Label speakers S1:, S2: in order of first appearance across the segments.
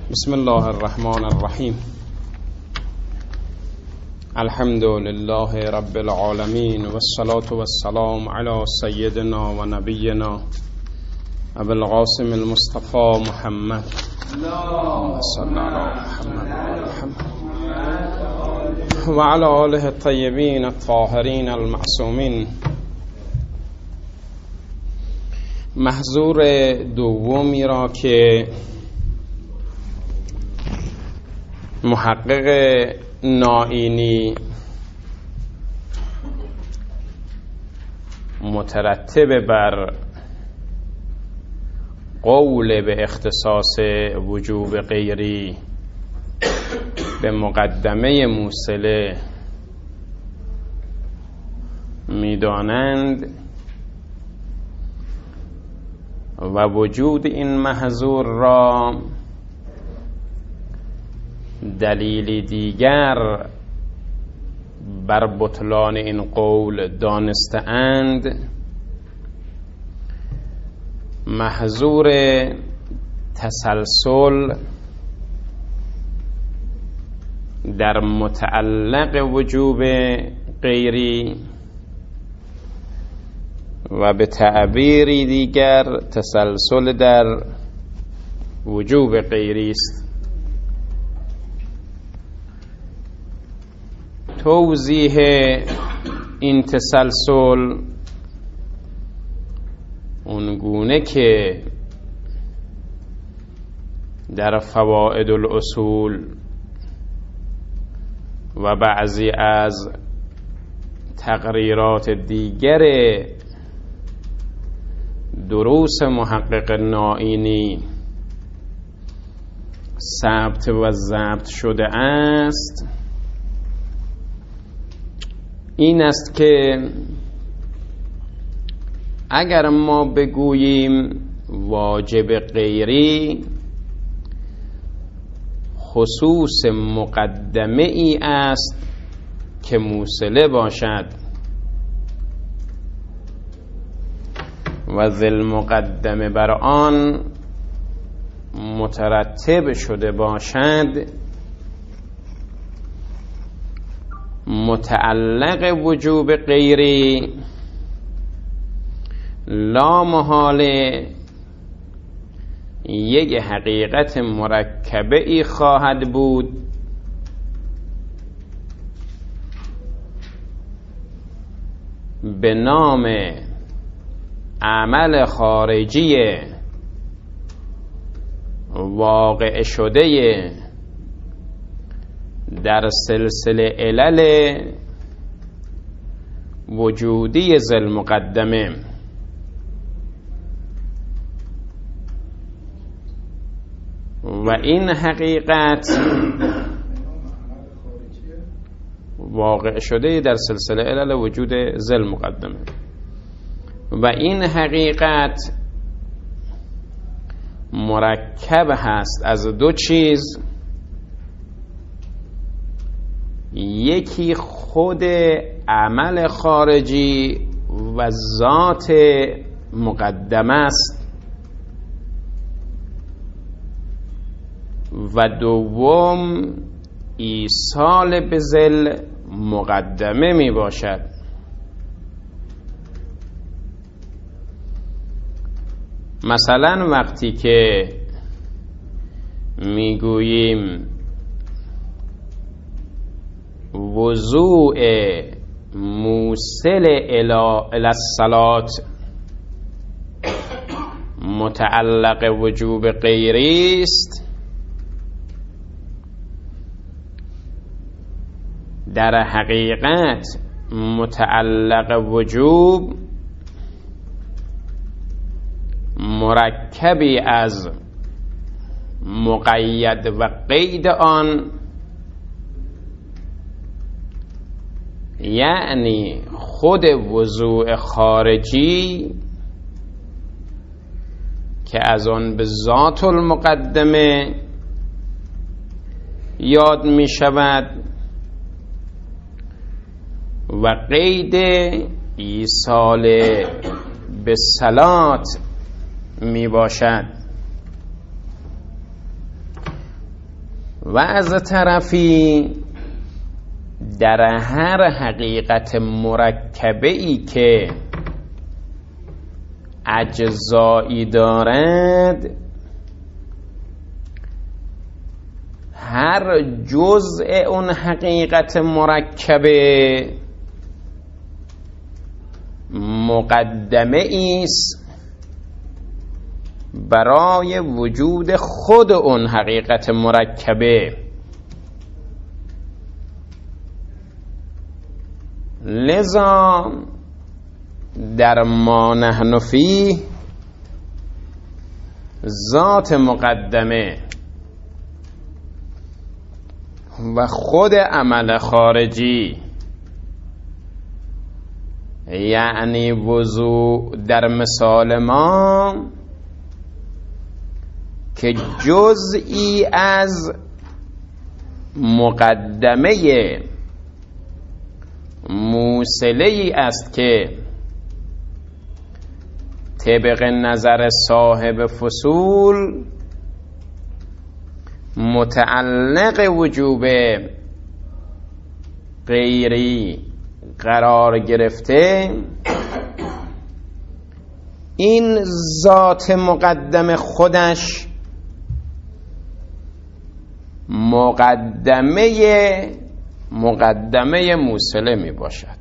S1: بسم الله الرحمن الرحیم. الحمد لله رب العالمین و الصلاة والسلام علی سیدنا و نبینا ابو القاسم المصطفى محمد صلی علی محمد و علی آله الطیبین الطاهرین المعصومین. محظور دومی را که محقق نائینی مترتب بر قول به اختصاص وجوب غیری به مقدمه موصله می‌دانند و وجود این محظور را دلیل دیگر بر بطلان این قول دانسته‌اند، محظور تسلسل در متعلق وجوب غیری و به تعبیری دیگر تسلسل در وجوب غیری است. توضیح این تسلسل اونگونه که در فوائد الاصول و بعضی از تقریرات دیگر دروس محقق نائینی ثبت و ضبط شده است، این است که اگر ما بگوییم واجب غیری خصوص مقدمه ای است که موصله باشد و ذل مقدمه بر آن مترتب شده باشد، متعلق وجوب غیری لا محاله یک حقیقت مرکبه ای خواهد بود به نام عمل خارجی واقع شده در سلسله علل وجودی ذل مقدمه. و این حقیقت واقع شده در سلسله علل وجود ذل مقدمه و این حقیقت مرکب هست از دو چیز، یکی خود عمل خارجی و ذات مقدمه است و دوم ایصال به ذل مقدمه می باشد. مثلا وقتی که می گوییم وضوء موصل الی الصلاة متعلق وجوب غیری است، در حقیقت متعلق وجوب مرکبی از مقید و قید آن، یعنی خود وضوء خارجی که از آن به ذات المقدمه یاد می شود و قید ایصال به صلات می باشد. و از طرفی در هر حقیقت مرکبه ای که اجزایی دارد، هر جزء اون حقیقت مرکبه مقدمه ایست برای وجود خود اون حقیقت مرکبه. لذا در ما نحن فیه ذات مقدمه و خود عمل خارجی، یعنی وضوع در مثال ما که جزئی از مقدمه موصله‌ای است که طبق نظر صاحب فصول متعلق وجوب غیری قرار گرفته، این ذات مقدم خودش مقدمه موصله می باشد.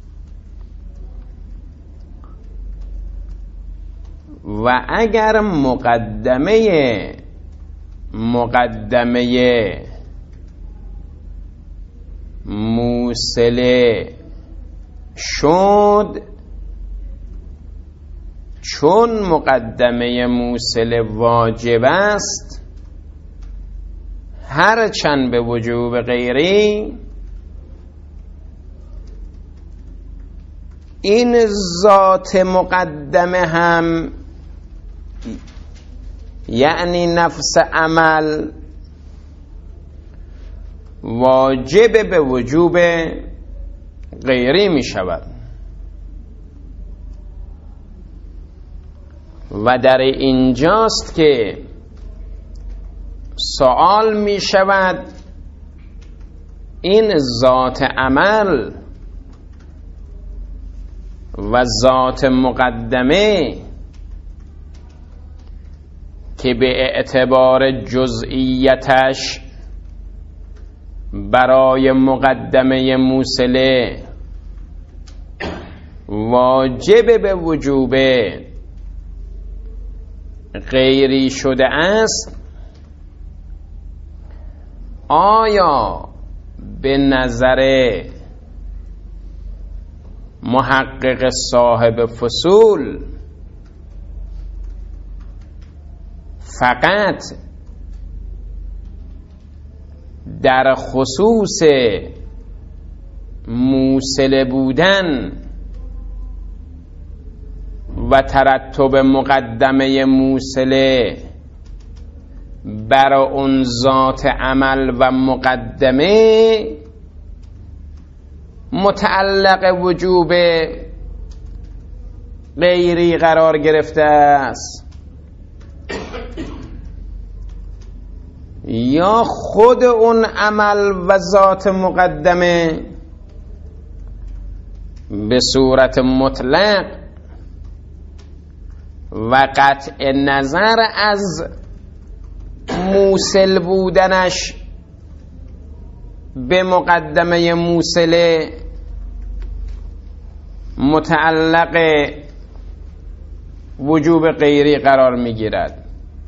S1: و اگر مقدمه موصله شد، چون مقدمه موصله واجب است، هر چند به وجوب غیری، این ذات مقدمه هم یعنی نفس عمل واجب به وجوب غیری می شود. و در اینجاست که سوال می شود این ذات عمل و ذات مقدمه که به اعتبار جزئیتش برای مقدمه موصله واجب به وجوب غیری شده است، آیا به نظر محقق صاحب فصول فقط در خصوص موصله بودن و ترتب مقدمه موصله بر اون ذات عمل و مقدمه متعلق وجوب غیری قرار گرفته است، یا خود اون عمل و ذات مقدمه به صورت مطلق و قطع نظر از موصل بودنش به مقدمه موصله متعلق وجوب غیری قرار میگیرد.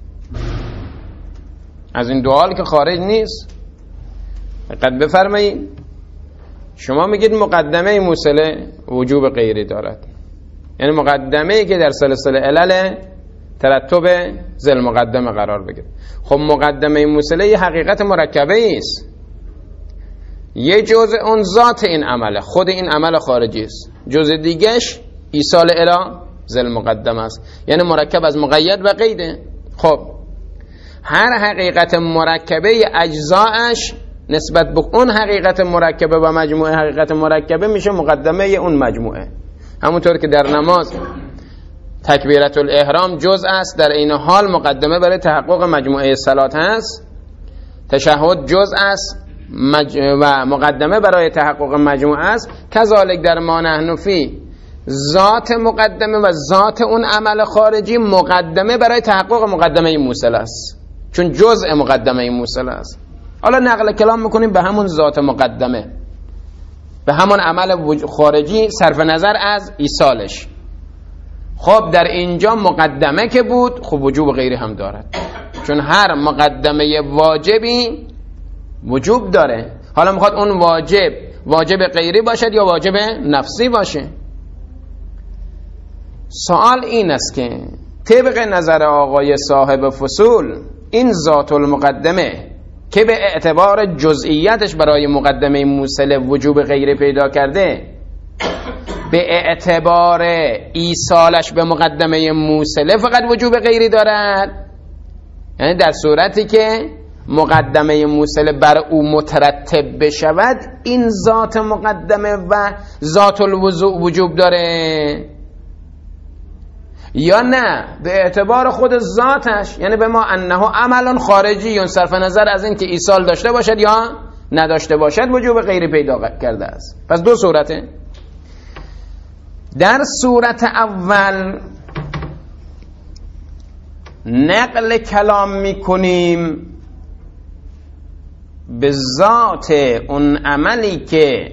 S1: از این دو حال که خارج نیست. دقت بفرمایید، شما میگید مقدمه موصله وجوب غیری دارد، یعنی مقدمه‌ای که در سلسله علل ترتب ذل مقدمه قرار بگیره. خب مقدمه موصله یه حقیقت مرکبه است، یه جزء اون ذات این عمله، خود این عمل خارجی است، جزء دیگهش ایصال الی ذل مقدمه است، یعنی مرکب از مقید و قیده. خب هر حقیقت مرکبه اجزاش نسبت به اون حقیقت مرکبه و مجموعه حقیقت مرکبه میشه مقدمه اون مجموعه. همونطور که در نماز تکبیرت الاحرام جزء است، در این حال مقدمه برای تحقق مجموعه صلات هست. تشهد جزء است و مقدمه برای تحقق مجموعه است. کذالک در ما نحن فی ذات مقدمه و ذات اون عمل خارجی مقدمه برای تحقق مقدمه موصل است، چون جزء مقدمه موصل است. حالا نقل کلام میکنیم به همون ذات مقدمه، به همون عمل خارجی صرف نظر از ایصالش. خب در اینجا مقدمه که بود، خب وجوب غیری هم دارد، چون هر مقدمه واجبی وجوب داره. حالا میخواد اون واجب غیری باشد یا واجب نفسی باشه. سوال این است که طبق نظر آقای صاحب فصول این ذات المقدمه که به اعتبار جزئیاتش برای مقدمه موصل وجوب غیری پیدا کرده، به اعتبار ایصالش به مقدمه موصله فقط وجوب غیری دارد. یعنی در صورتی که مقدمه موصله بر او مترتب بشود، این ذات مقدمه و ذات الوجوب داره، یا نه به اعتبار خود ذاتش، یعنی به ما انه عمل خارجی صرف نظر از این که ایصال داشته باشد یا نداشته باشد وجوب غیری پیدا کرده است. پس دو صورته. در صورت اول نقل کلام میکنیم به ذات اون عملی که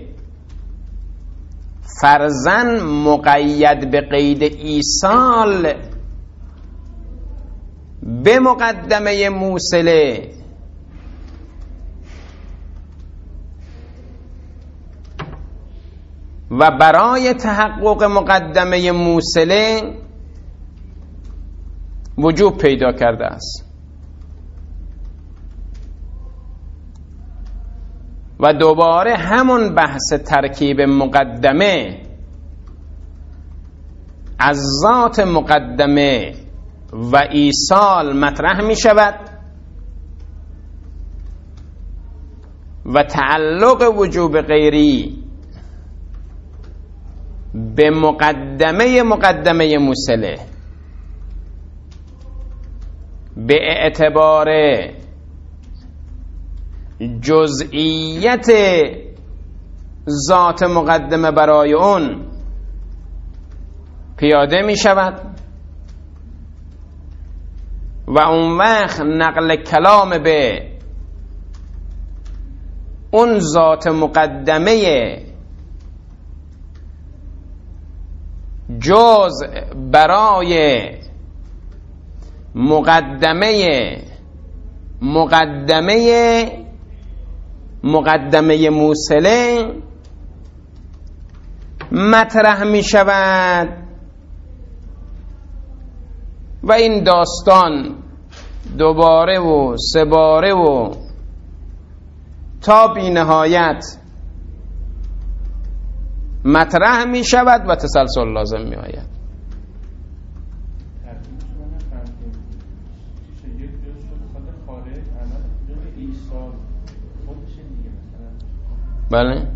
S1: فرضاً مقید به قید ایصال به مقدمه موصله و برای تحقق مقدمه موصله وجوب پیدا کرده است. و دوباره همون بحث ترکیب مقدمه از ذات مقدمه و ایصال مطرح می شود و تعلق وجوب غیری به مقدمه موصله به اعتبار جزئیت ذات مقدمه برای اون پیاده می شود و اون وقت نقل کلام به اون ذات مقدمه جز برای مقدمه موصله مطرح می شود و این داستان دوباره و سه باره و تا بی نهایت مطرح می شود و تسلسل لازم می آید. بله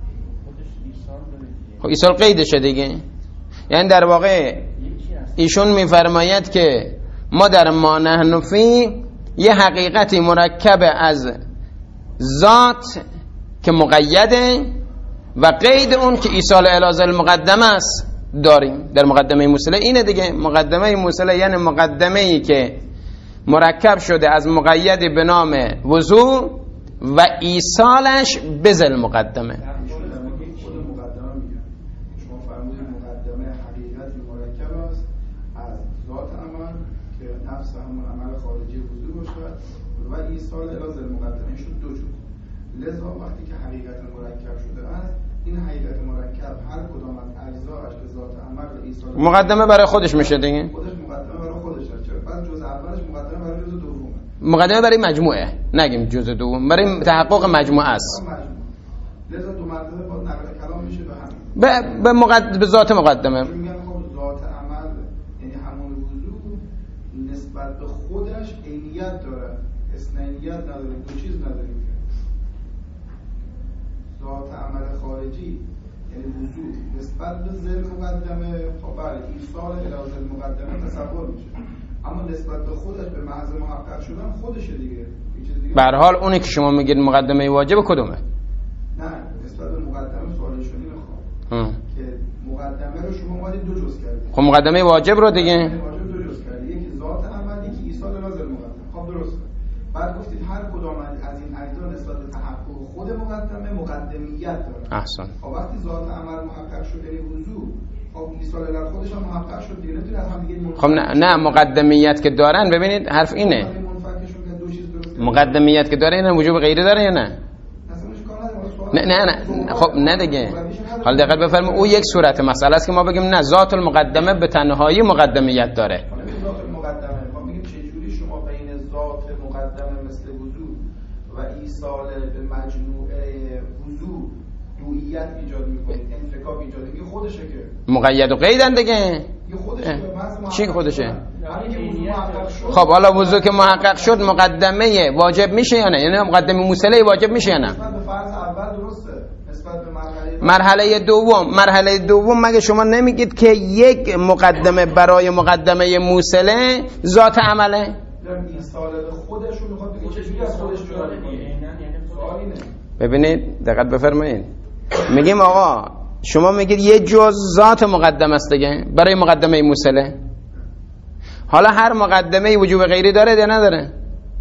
S1: خب ایصال قیدشه دیگه. یعنی در واقع ایشون میفرماید که ما در ما نحن فی یه حقیقتی مرکب از ذات که مقیده و قید اون که ایصال الی المقدمه است داریم در مقدمه موصله. اینه دیگه مقدمه موصله، یعنی مقدمه ای که مرکب شده از مقید به نام وضوع و ایصالش به ذل مقدمه.
S2: شما فرمودید مقدمه حقیقتی مرکب است از ذات عمل که نفس همون عمل خارجی وضوع باشد و ایصال الی ذل مقدمه. این شد دو جزء. لذا وقتی که حقیقت مرکب شده است، این حقیقت مرکب هر کدام از اجزاش که ذات عمل و ایصال
S1: مقدمه برای خودش میشه دیگه.
S2: خودش مقدمه برای خودش است. چرا؟ بعد جزء اولش مقدمه برای جزء دومه.
S1: مقدمه برای مجموعه، نگیم جزء دوم، برای تحقق مجموعه است.
S2: لذا دو مرتبه با نقل کلام میشه به همین
S1: به ذات مقدمه.
S2: میگن خب ذات عمل یعنی همون وضوع نسبت به خودش عینیت داره، اثنینیت نداره، دو چیز نداره. ذات عمل خارجی یعنی وضوع نسبت به ذل مقدمه، خب برای ایصال الی ذل مقدمه تصور میشه. اما نسبت به خودش به محض محقق شدن خودشه دیگه.
S1: به هر حال اونی که شما میگید مقدمه واجب کدومه؟
S2: نه نسبت به مقدمه سوالشونی میخوام که مقدمه رو شما اومدید دو جز کردید.
S1: خب مقدمه واجب رو دیگه
S2: واجب دو جز کردید، یکی ذات عمل، یکی ایصال لازم مقدمه. خب درست. بعد گفتید هر کدام از این اجزا نسبت به تحقق خود مقدمه مقدمیت داره.
S1: احسن.
S2: خب وقتی ذات عمل محقق شد یعنی وضو، خب ایصال لازم خودش هم محقق شد دیگه، نمیتونه از هم دیگه. خب
S1: نه مقدمیت که دارن، ببینید حرف اینه، مقدمیت که داره اینه وجوب غیری داره یا نه؟ نه خب نه دیگه. حالا دقت بفرمایید او یک صورت مسئله است که ما بگیم نه ذات المقدمه به تنهایی مقدمیت داره.
S2: ذات المقدمه ما میگیم چه جوری شما بین ذات مقدمه مثل وضو و ایصال به مجموعه وضو دوئیت ایجاد میکنید، انفکاک ایجاد میکنید، خودشه که
S1: مقید و قیدن دیگه. چی خودشه؟ خب حالا وضو که محقق شد مقدمه واجب میشه یا نه؟ یعنی مقدمه موصله واجب میشه یا نه؟
S2: نسبت به فرض اول درسته، نسبت به
S1: مرحله دوم مگه شما نمیگید که یک مقدمه برای مقدمه موصله ذات عمله؟
S2: ایصال به خودشون میخواد بگه چجوری از خودش جدا کنه.
S1: ببینید دقت بفرمایید، میگیم آقا شما میگید یه جز ذات مقدمه است دیگه برای مقدمه موصله. حالا هر مقدمه وجوب غیری داره یا نداره؟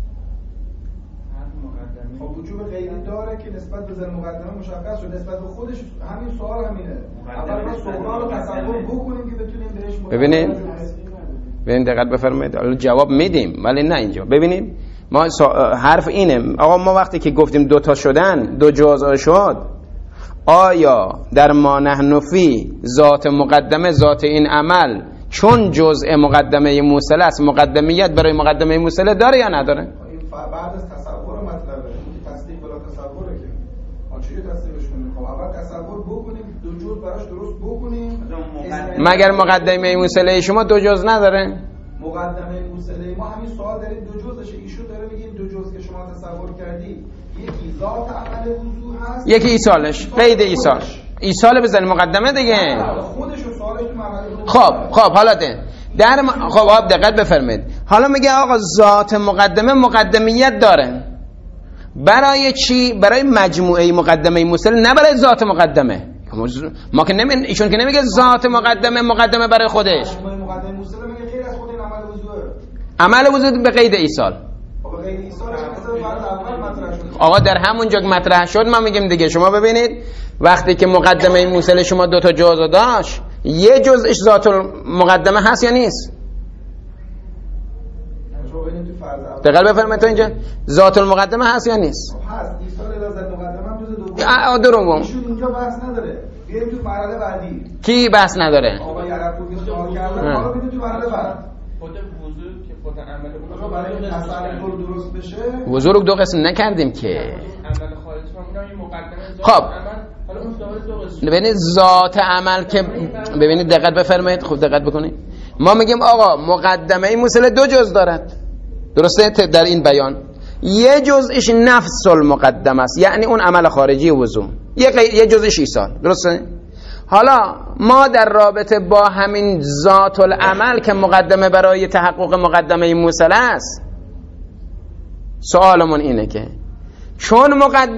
S2: خب وجوب غیری داره که نسبت به ذات مقدمه مشخص شد، نسبت به خودش همین سوال همینه. اول ما سوال رو تصور بکنیم که بتونیم بهش
S1: ببینید دقت بفرمایید. حالا جواب میدیم ولی نه اینجا. ببینید ما حرف اینه آقا، ما وقتی که گفتیم دوتا شدن، دو جزء شد، آیا در ما نحن فی ذات مقدمه ذات این عمل چون جزء مقدمه موصله است مقدمیت برای مقدمه موصله داره یا نداره؟
S2: این بعد از تصور مطلبه، این تصدیق بلا تصوره که ما چجوری تصدیقش کنیم؟ خب اول تصور بکنیم، دو جزء براش درست بکنیم.
S1: مگر مقدمه موصله شما دو جزء نداره؟
S2: مقدمه موصله ما همین سوال داریم دو جزءشه، ایشون داره میگه دو جزء که شما تصور کردی یکی ذات عمل وضو هست،
S1: یکی ایصالش، قید ایصال بزنی مقدمه دیگه.
S2: خودشو سوالش تو مرحله
S1: خب حالا خب دقت بفرمایید. حالا میگه آقا ذات مقدمه مقدمیت داره برای چی؟ برای مجموعه مقدمه موصله، نه برای ذات مقدمه. ما که ایشون که نمیگه ذات مقدمه برای خودش.
S2: مقدمه موصله میگه غیر از خود این عمل وضوء.
S1: عمل وضوء به قید ایصال.
S2: به قید ایصالش مثلا فرض اول مطرح شد.
S1: آقا در همون جا که مطرح شد ما میگیم دیگه شما ببینید وقتی که مقدمه موصله شما دو تا جزء داشت، یه جزءش ذات المقدمه هست یا نیست؟ دقیق بفرمایید تا اینجا ذات المقدمه هست یا نیست؟
S2: هست. ایصال لازم مقدمه هم جزء دوم. ایشون اینجا بحث نداره. بیایم تو مرحله بعدی.
S1: کی بحث نداره؟
S2: آقا یعقوبی سوال کردن، حالا میگه تو مرحله بعد.
S3: خود وضو که خود عمل
S2: اونها برای تصور درست بشه.
S1: وضو رو دو قسم نکردیم که.
S3: عمل خارج ما این مقدمه ذات
S1: خب.
S3: عمل، حالا اون دو قسم.
S1: ببینید ذات عمل که ببینید دقت بفرمایید، خوب دقت بکنید. ما میگیم آقا مقدمه موصله دو جزء دارد. درسته در این بیان. یه جزءش نفس المقدمه است، یعنی اون عمل خارجی وضو. یه جزءش ایصال. درسته؟ حالا ما در رابطه با همین ذات العمل که مقدمه برای تحقق مقدمه موصله است، سوالمون اینه که چون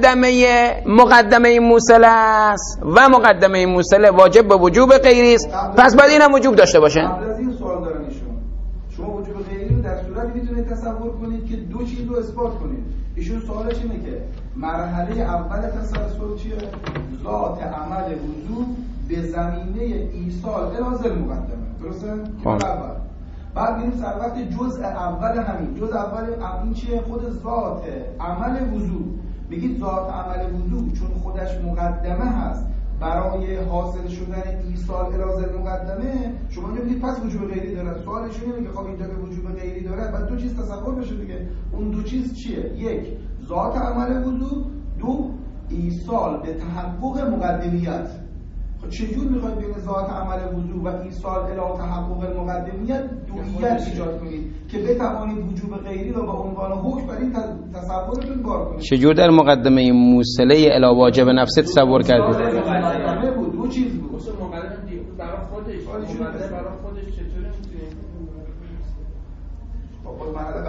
S1: مقدمه موصله است و مقدمه موصله واجب به وجوب غیری است، پس باید اینم وجوب داشته باشه.
S2: قبل از این سوال دارن ایشون، شما وجوب غیری رو در صورتی میتونید تصور کنید که دو چیز رو اثبات کنید. ایشون سوالش اینه که مرحله اول تسلسل چیه؟ ذات عمل وضو به زمینه ایصال لازم مقدمه. درسته؟ اول. بعد میریم سر وقت جزء اول همین. جزء اول این چیه؟ خود ذات عمل وضو. میگید ذات عمل وضو چون خودش مقدمه هست برای حاصل شدن ایصال لازم مقدمه، شما میگید پس وجوب غیری داره. سوالشون اینه که خب اینجا که وجوب غیری داره بعد دو چیز تصور بشه دیگه. اون دو چیز چیه؟ یک ذات عمل وضو، دو ایصال به تحقق مقدمیت. خب چجور میخواید بین ذات عمل وضو و ایصال الی تحقق المقدمیت دوئیت ایجاد کنید که بتوانید وجوب غیری رو به عنوان حکم برای تصورتون کار کنید؟
S1: چجور در مقدمه موصله الی واجب نفسه تصور کردید؟
S2: مقدمه بود، دو چیز بود.
S3: مقدمه برای خودش چطوره میتونید؟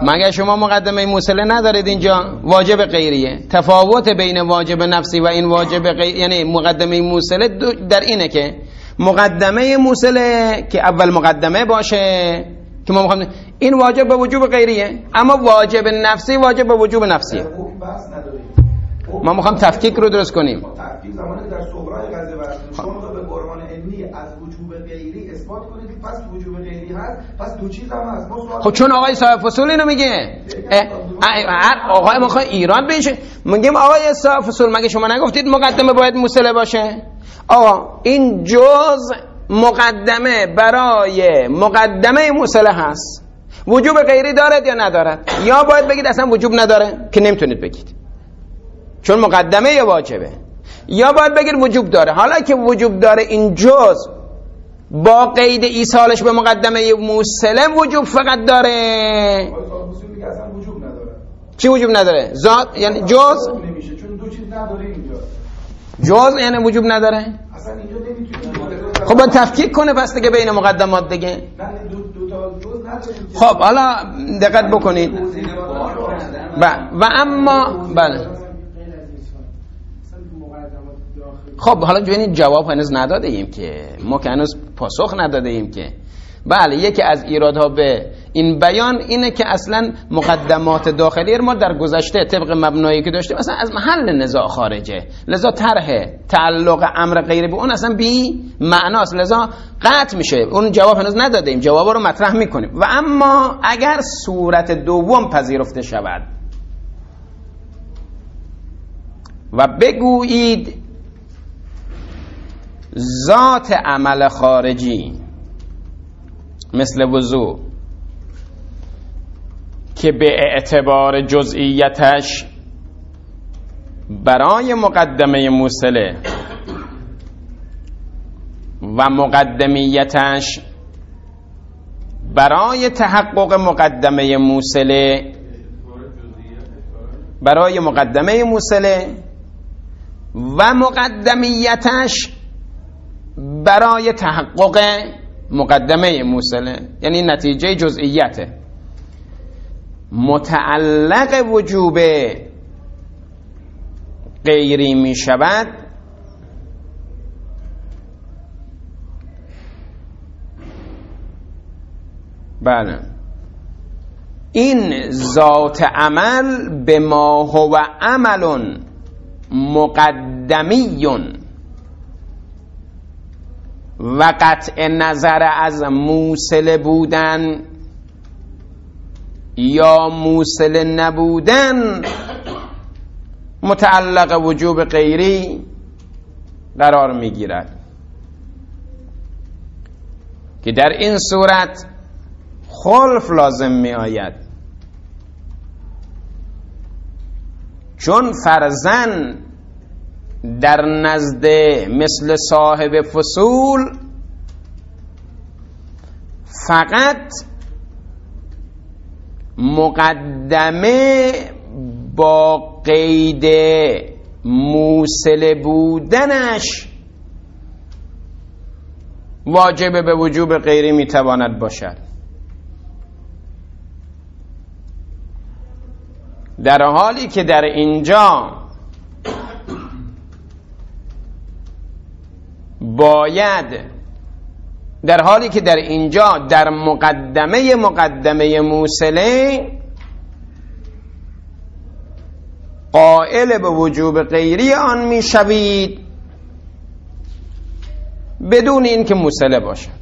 S1: مگه شما مقدمه موصله ندارید اینجا؟ واجب غیریه. تفاوت بین واجب نفسی و این واجب غیری، یعنی مقدمه موصله در اینه که مقدمه موصله که اول مقدمه باشه که ما میخوایم این واجب به وجوب غیریه، اما واجب نفسی واجب به وجوب نفسیه. ما میخوایم تفکیک رو درست کنیم.
S2: تفکیک زمانی که در صغرای قضیه واسه شما به برهان علمی از وجوب غیری اثبات کنید پس وجوب غیری هست، پس دو چیز هم هست.
S1: خب چون آقای صاحب فصول اینو میگه، آقای ما خواهی ایران بشه میگیم آقای صاحب فصول مگه شما نگفتید مقدمه باید موصله باشه؟ آقا این جز مقدمه برای مقدمه موصله هست. وجوب غیری دارد یا ندارد؟ یا باید بگید اصلا وجوب نداره که نمیتونید بگید چون مقدمه یا واجبه، یا باید بگید وجوب داره. حالا که وجوب داره این جز با قید ایصالش به مقدمه موصله وجوب فقط داره.
S2: وجوب نداره.
S1: چی وجوب نداره؟ ذات یعنی جز
S2: نمیشه چون دو چیز نداره اینجا.
S1: جز یعنی وجوب نداره؟
S2: اصلا اینجا نمیتونه.
S1: خب باید تفکیک کنه پس دیگه بین مقدمات دیگه.
S2: نه دو تا جز نداره.
S1: خب حالا دقت بکنید. و اما بله. خب حالا ببینید جواب هنوز نداده ایم که ما که هنوز پاسخ نداده ایم که بله یکی از ایرادها به این بیان اینه که اصلا مقدمات داخلی ما در گذشته طبق مبنایی که داشتیم اصلا از محل نزاع خارجه، لذا طرح تعلق امر غیر به اون اصلا بی معناست، لذا قطع میشه. اون جواب هنوز نداده ایم، جوابا رو مطرح میکنیم. و اما اگر صورت دوم پذیرفته شود و بگویید ذات عمل خارجی مثل وضو که به اعتبار جزئیتش برای مقدمه موصله و مقدمیتش برای تحقق مقدمه موصله، برای مقدمه موصله و مقدمیتش برای تحقق مقدمه موصله، یعنی نتیجه جزئیته، متعلق وجوب غیری می شود بله این ذات عمل به ما هو عمل مقدمی و قطع نظر از موصل بودن یا موصل نبودن متعلق وجوب غیری قرار میگیرد که در این صورت خلف لازم می آید، چون فرضاً در نزد مثل صاحب فصول فقط مقدمه با قید موصل بودنش واجب به وجوب غیری میتواند باشد، در حالی که در اینجا در مقدمه موصله قائل به وجوب غیری آن میشوید بدون اینکه موصله باشد.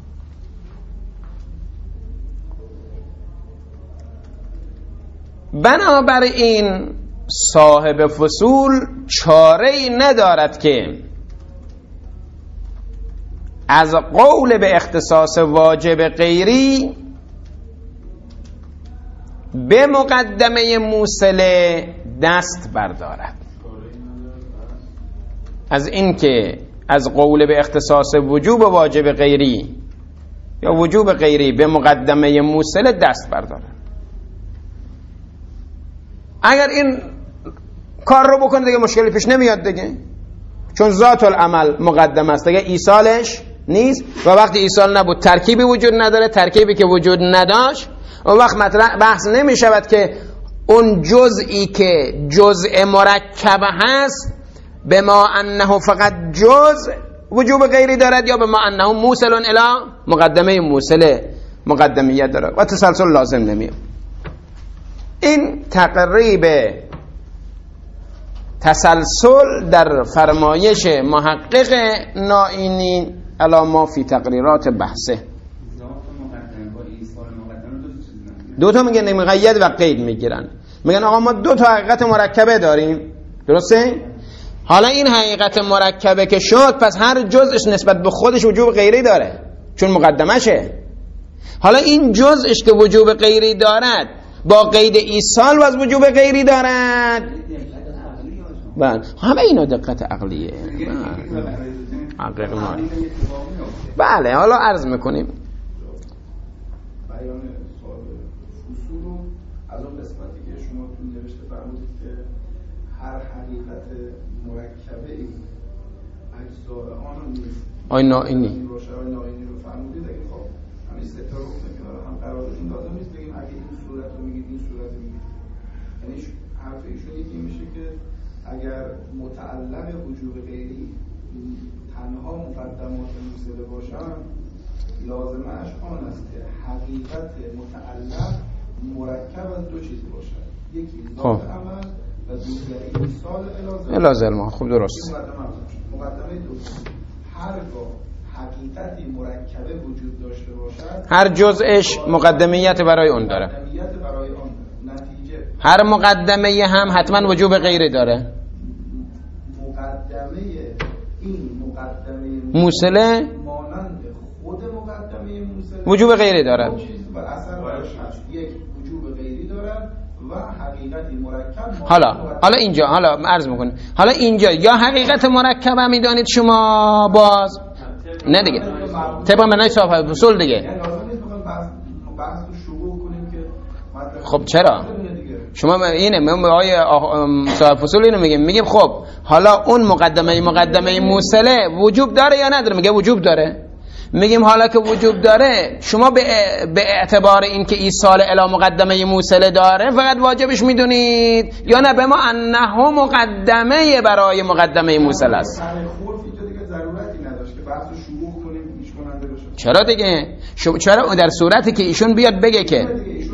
S1: بنابراین صاحب فصول چاره‌ای ندارد که از قول به اختصاص واجب غیری به مقدمه موصله دست بردارد. از این که از قول به اختصاص وجوب واجب غیری یا وجوب غیری به مقدمه موصله دست بردارد. اگر این کار رو بکنه دیگه مشکلی پیش نمیاد دیگه، چون ذات العمل مقدم است دیگه، ایصالش نیست و وقتی ایصال نبود ترکیبی وجود نداره، ترکیبی که وجود نداشت اون وقت بحث نمی شود که اون جزئی که جزء مرکب هست به ما انه فقط جزء وجوب غیری دارد یا به ما انه موصل الی مقدمه موصله مقدمیت دارد و تسلسل لازم نمیاد. این تقریب تسلسل در فرمایش محقق نائینی علی ما فی تقریرات بحثه. دو تا میگن مقید و قید میگیرن، میگن آقا ما دو تا حقیقت مرکبه داریم، درسته؟ حالا این حقیقت مرکبه که شد پس هر جزءش نسبت به خودش وجوب غیری داره چون مقدمشه. حالا این جزءش که وجوب غیری دارد با قید ایصال و از وجوب غیری دارد. بله همه اینا دقت عقلیه. بله حالا عرض میکنیم
S2: بیان سوال فصول رو از اون قسمتی که شما تو نوشته فرمودید که هر حقیقت مرکبه ای اجزاء آن نیست.
S1: آی نائینی
S2: نائینی رو فرمودید. اگه خب همین سه تا رو کنار هم قرارشون لازم نیست بگیم اگه این صورت رو میگید این صورت رو میگید. یعنی حرف ایشون یکی میشه که اگر متعلق وجوب غیری تنها مقدمات موصله باشن لازمش آن است که حقیقت متعلق مرکب از دو چیز باشد، یکی ذات عمل و دیگری ایصال الازم.
S1: خوب درست.
S2: مقدمه دو هرگاه حقیقتی مرکبه وجود داشته باشد
S1: هر جزءش مقدمیت برای اون داره.
S2: نتیجه
S1: هر مقدمه هم حتما وجوب غیری داره.
S2: مقدمه این مقدمه
S1: موصله
S2: مانند خود مقدمه موصله
S1: وجوب غیری دارد.
S2: بر اثر یک وجوب غیری دارد و حقیقتی مرکب.
S1: حالا اینجا حالا عرض میکنه حالا اینجا یا حقیقت مرکب هم میدانید شما باز نه دیگه طبق منای صاحب فصول دیگه.
S2: بحث رو شروع کنیم که
S1: خب چرا شما اینه آیه صاحب فصول اینو میگیم خب حالا اون مقدمه موصله وجوب داره یا نداره؟ میگه وجوب داره. میگیم حالا که وجوب داره شما به اعتبار این که ایصال الی مقدمه موصله داره فقط واجبش میدونید یا نه به ما انه مقدمه برای مقدمه موصله است؟ چرا دیگه؟ چرا در صورتی که ایشون بیاد بگه که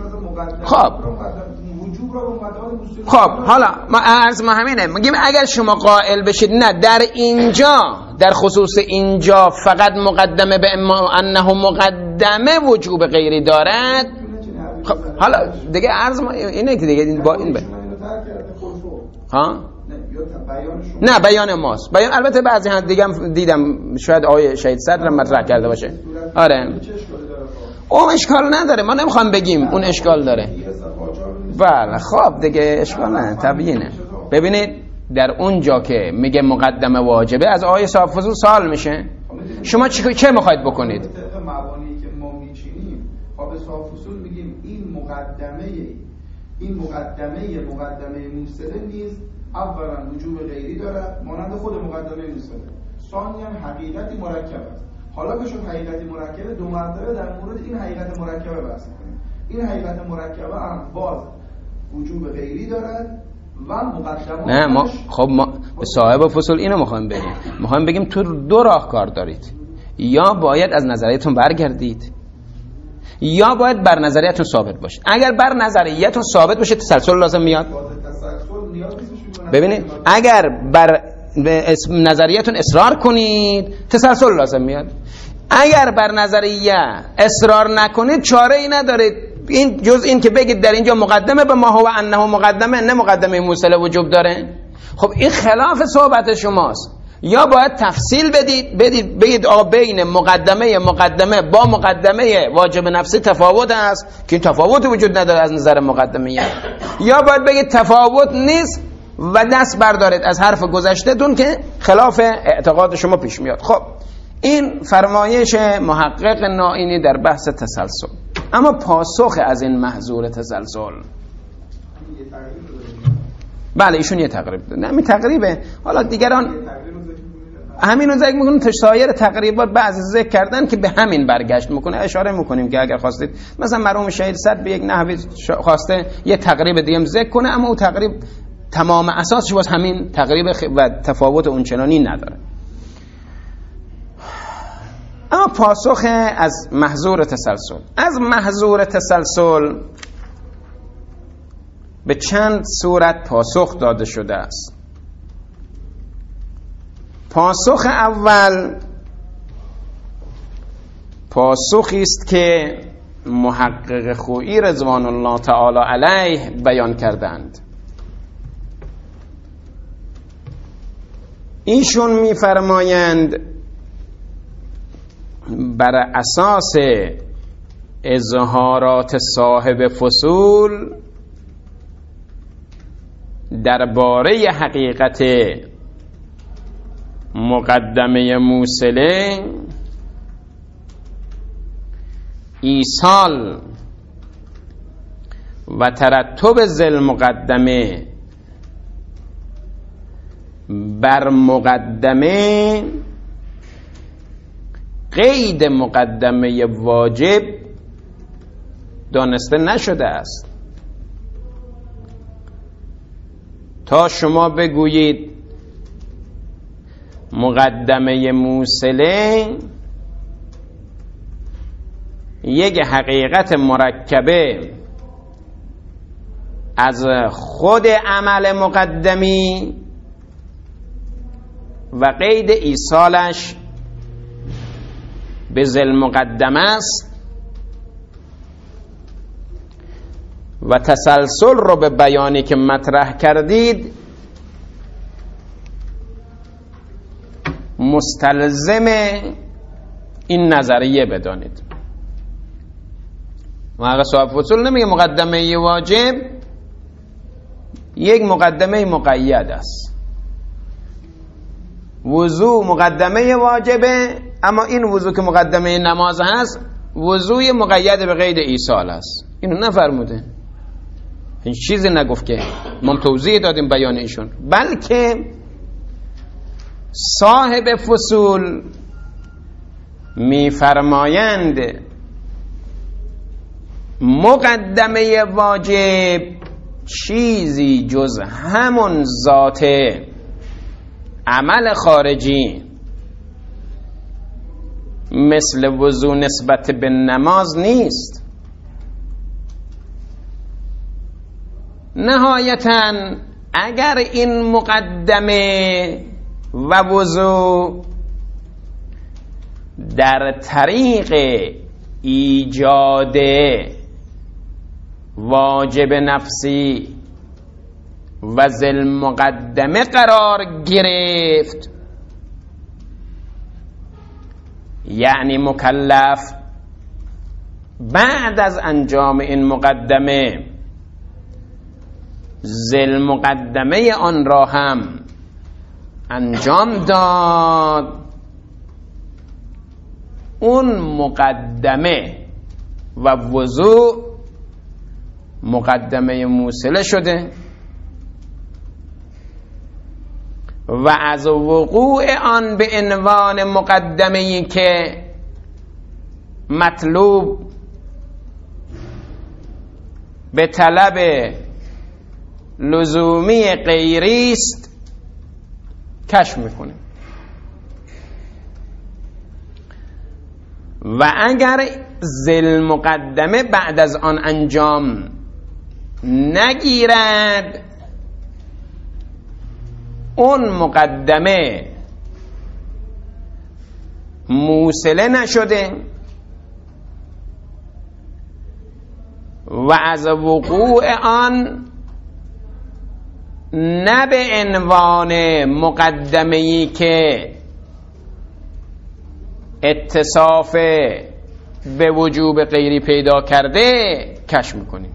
S1: خب حالا ما عرض ما همینه میگیم اگر شما قائل بشید نه در اینجا در خصوص اینجا فقط مقدمه به انه مقدمه وجوب غیری دارد. خب حالا دیگه عرض ما اینه که دیگه با این نه بیان ماست. بیان البته بعضی هم دیگه هم دیدم شاید آیه شهید صدر مطرح کرده باشه. آره اون اشکال نداره، ما نمیخوام بگیم اون اشکال داره. بله خب دیگه اشکال نه طبیعیه. ببینید در اون جا که میگه مقدمه واجبه از آیه صاحب فصول سوال میشه شما چه میخواید بکنید؟
S2: طبق مبانی که ما میچینیم آیه صاحب فصول میگیم این مقدمه موصله نیز اولا وجوب غیری دارد مانند خود مقدمه موصله، ثانیاً حقیقتی مرکب است. حالا که شد حقیقتی مرکبه دو مرتبه در مورد این حقیقت مرکبه بحث می‌کنیم. این حقیقت مرکبه هم باز وجوب غیری دارد و مقدماتش
S1: نه ما به صاحب فصول اینو میخوایم بگیم تو دو راهکار دارید، یا باید از نظریتون برگردید یا باید بر نظریتون ثابت باشه. اگر بر نظریتون ثابت باشه تسلسل لازم میاد. ببینید اگر بر نظریتون اصرار کنید تسلسل لازم میاد. اگر بر نظریه اصرار نکنید چاره ای ندارید. این جز این که بگید در اینجا مقدمه به ما هو انه مقدمه نه مقدمه موصله وجوب داره، خب این خلاف صحبت شماست. یا باید تفصیل بگید آقا بین مقدمه با مقدمه واجب نفسی تفاوت است که این تفاوت وجود نداره از نظر مقدمه. یا باید بگید تفاوت نیست و دست بردارید از حرف گذشته‌تون که خلاف اعتقاد شما پیش میاد. خب این فرمایش محقق نائینی در بحث تسلسل. اما پاسخ از این محظور تسلسل بله ایشون یه تقریب داره. نه می تقریبه. حالا دیگران همین رو ذکر میکنیم تا سایر تقریبات بعضی ذکر کردن که به همین برگشت میکنه. اشاره میکنیم که اگر خواستید مثلا مرحوم شهید صد به یک نحوی خواسته یه تقریب دیگه ذکر کنه، اما او تقریب تمام اساسش باز همین تقریب و تفاوت اونچنانی نداره. اما پاسخ از محظور تسلسل. از محظور تسلسل به چند صورت پاسخ داده شده است. پاسخ اول پاسخی است که محقق خویی رضوان الله تعالی علیه بیان کردند. ایشون می‌فرمایند بر اساس اظهارات صاحب فصول درباره حقیقت مقدمه موصله، ایصال و ترتب ذل مقدمه بر مقدمه قید مقدمه واجب دانسته نشده است. تا شما بگویید مقدمه موصله یک حقیقت مرکبه از خود عمل مقدمی و قید ایصالش به ذل مقدمه است و تسلسل رو به بیانی که مطرح کردید مستلزم این نظریه بدانید. ما صاحب فصول نمیگه مقدمه واجب یک مقدمه مقید است. وضو مقدمه واجبه، اما این وضو که مقدمه نماز هست وضوی مقید به قید ایصال است. اینو نفرموده، این چیزی نگفت که ما توضیح دادیم بیان ایشون، بلکه صاحب فصول میفرمایند مقدمه واجب چیزی جز همون ذات عمل خارجی مثل وضو نسبت به نماز نیست. نهایتاً اگر این مقدمه و وضو در طریق ایجاد واجب نفسی و ذل مقدمه قرار گرفت، یعنی مکلف بعد از انجام این مقدمه ذل مقدمه آن را هم انجام داد، اون مقدمه و وضو مقدمه موصله شده و از وقوع آن به عنوان مقدمه‌ای که مطلوب به طلب لزومی غیری است کشف میکنه. و اگر ذل مقدمه بعد از آن انجام نگیرد، اون مقدمه موصله نشده و از وقوع آن نه به عنوان مقدمه‌ای که اتصاف به وجوب غیری پیدا کرده کشف میکنیم.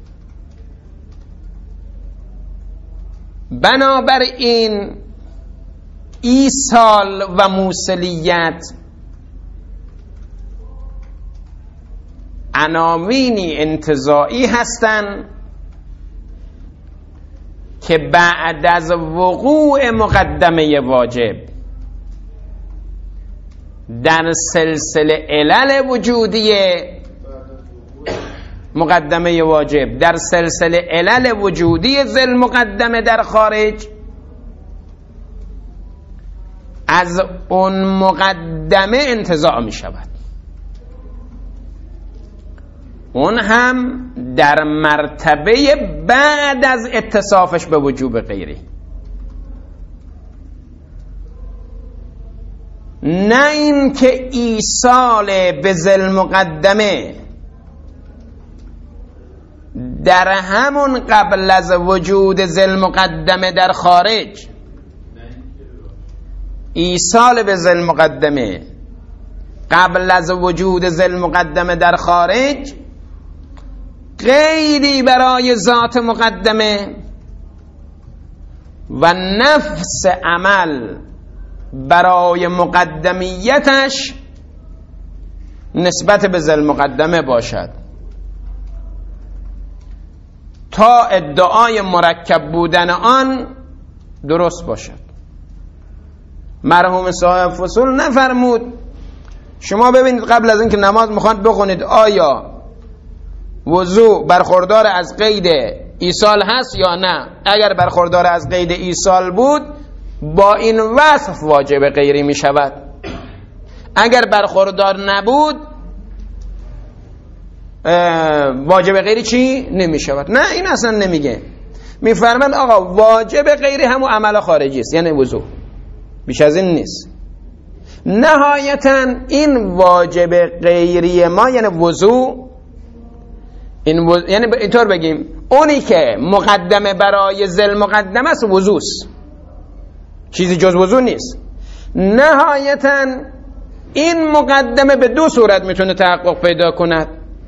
S1: بنابراین ایصال و موصلیت عناوینی انتزاعی هستند که بعد از وقوع مقدمه واجب در سلسله علل وجودیه مقدمه واجب، در سلسله علل وجودی ذل مقدمه در خارج، از اون مقدمه انتزاع می شود. اون هم در مرتبه بعد از اتصافش به وجوب غیری، نه این که ایصال به ذل مقدمه در همون قبل از وجود ذل مقدمه در خارج، ایصال به ذل مقدمه قبل از وجود ذل مقدمه در خارج غیری برای ذات مقدمه و نفس عمل برای مقدمیتش نسبت به ذل مقدمه باشد تا ادعای مرکب بودن آن درست باشد. مرحوم صاحب فصول نفرمود شما ببینید قبل از اینکه نماز میخواند بخونید آیا وضو برخوردار از قید ایصال هست یا نه. اگر برخوردار از قید ایصال بود با این وصف واجب غیری می شود، اگر برخوردار نبود واجب غیری چی؟ نمی شود. نه این اصلا نمیگه، میفرمند آقا واجب غیری همون عمل خارجی است، یعنی وضو، بیش از این نیست. نهایتا این واجب غیری ما یعنی وضو، یعنی اینطور بگیم اونی که مقدمه برای ذل مقدمه است وضوست، چیزی جز وضو نیست. نهایتا این مقدمه به دو صورت میتونه تحقق پیدا کند،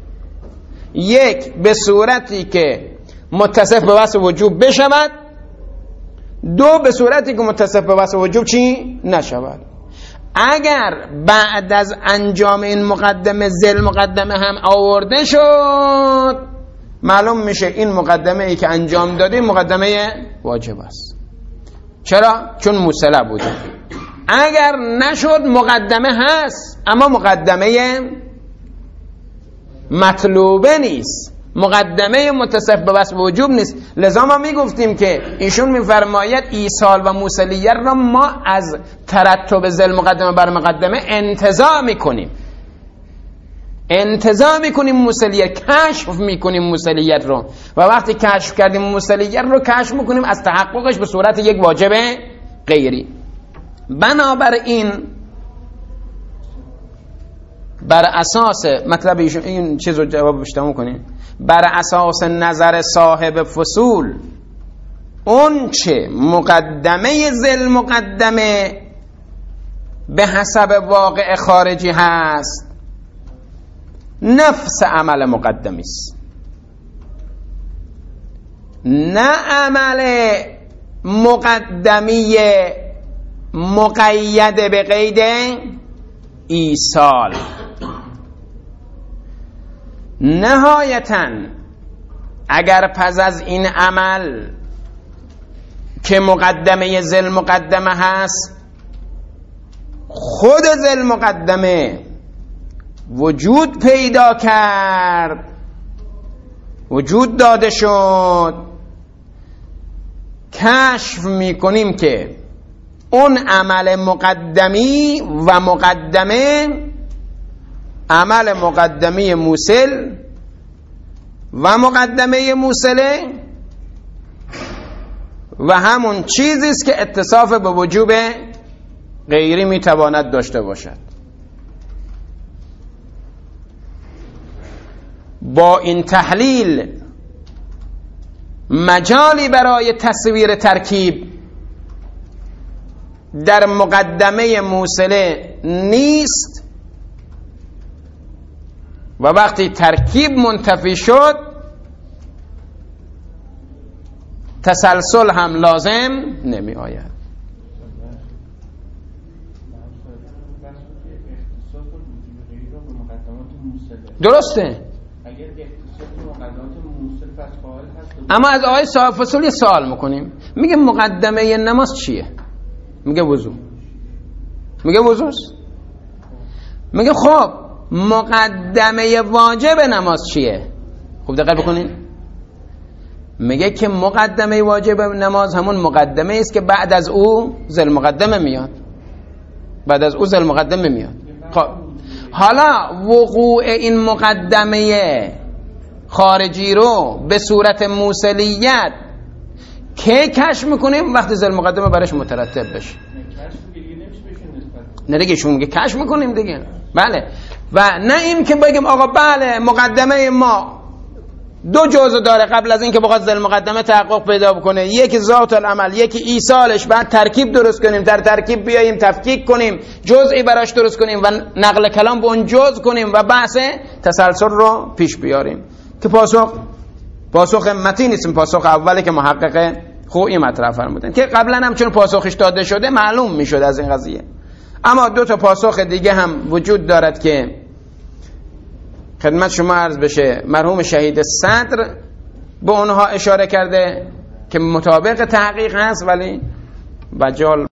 S1: یک به صورتی که متصف به وصف وجوب بشود، دو به صورتی که متصف به وصف وجوب چی نشود. اگر بعد از انجام این مقدمه ذل مقدمه هم آورده شد معلوم میشه این مقدمه ای که انجام داده مقدمه واجب است. چرا؟ چون موصله بوده. اگر نشد مقدمه هست اما مقدمه مطلوبه نیست، مقدمه متصف به وصف وجوب نیست. لذا ما میگفتیم که ایشون میفرماید ایصال و موصلیت را ما از ترتب ذل مقدمه بر مقدمه انتزاع میکنیم موصلیت، کشف میکنیم موصلیت رو، و وقتی کشف کردیم موصلیت رو کشف میکنیم از تحققش به صورت یک واجب غیری. بنابراین بر اساس مطلب این چیز رو جواب بشتمون کنیم، بر اساس نظر صاحب فصول اون چه مقدمه ذل مقدمه به حسب واقع خارجی هست نفس عمل مقدمی است، نه عمل مقدمی مقید به قید ایصال. نهایتاً اگر پس از این عمل که مقدمه ذل مقدمه هست خود ذل مقدمه وجود پیدا کرد، وجود داده شد، کشف میکنیم که اون عمل مقدمی و مقدمه عمل مقدمی موصل و مقدمه موصله و همون چیزی است که اتصاف به وجوب غیری میتواند داشته باشد. با این تحلیل مجالی برای تصویر ترکیب در مقدمه موصله نیست و وقتی ترکیب منتفی شد تسلسل هم لازم نمی آید. درسته، اما از آقای صاحب فصول یه سوال میکنیم، میگه مقدمه نماز چیه؟ میگه وضو. میگه وضوست. میگه خب مقدمه واجب نماز چیه؟ خوب دقت بکنین. میگه که مقدمه واجب نماز همون مقدمه است که بعد از او ذل مقدمه میاد. بعد از او ذل مقدمه میاد. خب حالا وقوع این مقدمه خارجی رو به صورت موصلیت که کشف میکنیم وقتی ذل مقدمه براش مترتب بشه. نه دیگه شما میگه کشف میکنیم دیگه. بله. و نه این که بگیم آقا بله مقدمه ما دو جزء داره قبل از این که بخواد ذل مقدمه تحقق پیدا بکنه، یکی ذات العمل یکی ایصالش، بعد ترکیب درست کنیم، در ترکیب بیاییم تفکیک کنیم، جزئی براش درست کنیم و نقل کلام به اون جزء کنیم و بحث تسلسل رو پیش بیاریم. که پاسخ متین نیست، پاسخ اولی که محقق خویی مطرح فرمودن که قبلا هم چون پاسخش داده شده معلوم میشد از این قضیه. اما دو تا پاسخ دیگه هم وجود دارد که خدمت شما عرض بشه. مرحوم شهید صدر به اونها اشاره کرده که مطابق تحقیق هست ولی بجال